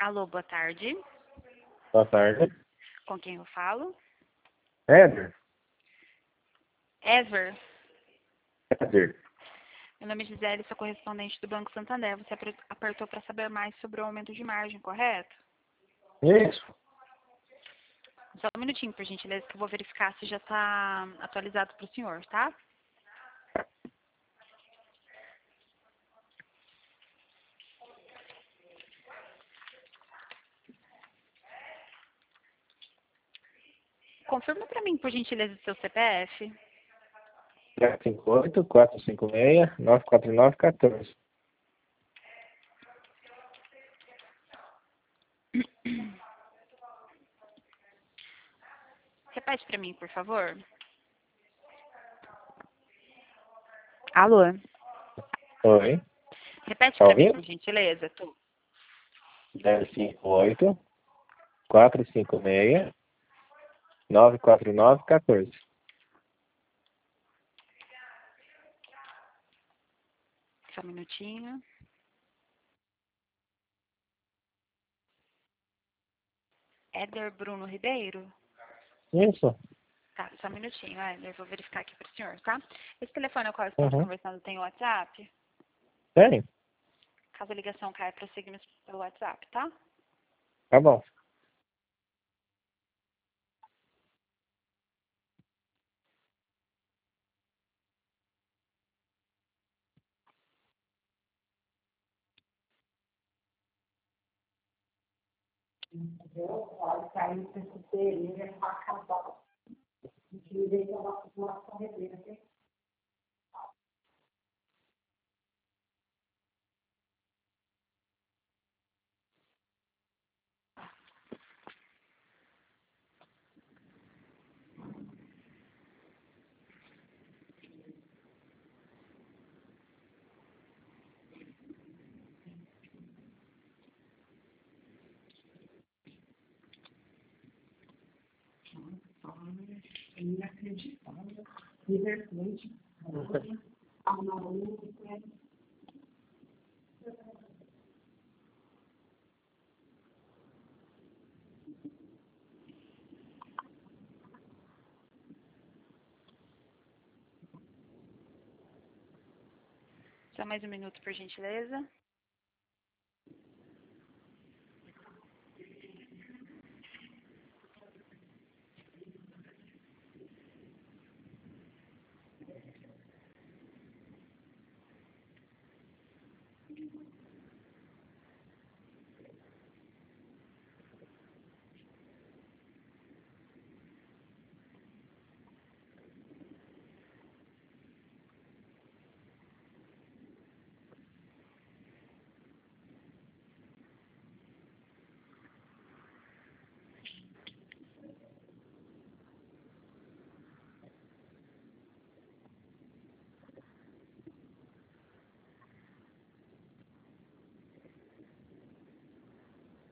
Alô, boa tarde. Boa tarde. Com quem eu falo? Éder. Ever. Éder. Meu nome é Gisele, sou correspondente do Banco Santander. Você apertou para saber mais sobre o aumento de margem, correto? Isso. Só um minutinho, por gentileza, que eu vou verificar se já está atualizado para o senhor, tá? Confirma para mim, por gentileza, o seu CPF. 758-456-949-14. Repete para mim, por favor. Alô? Oi. Repete Tá para mim, ouvindo? por gentileza. 758-456-949-14. Só um minutinho. Éder Bruno Ribeiro? Isso. Tá, só um minutinho, Éder. Vou verificar aqui para o senhor, tá? Esse telefone ao qual estamos Uhum. conversando tem WhatsApp? Tem? Caso a ligação caia, prosseguimos pelo WhatsApp, tá? Tá bom. Só mais um minuto, por gentileza.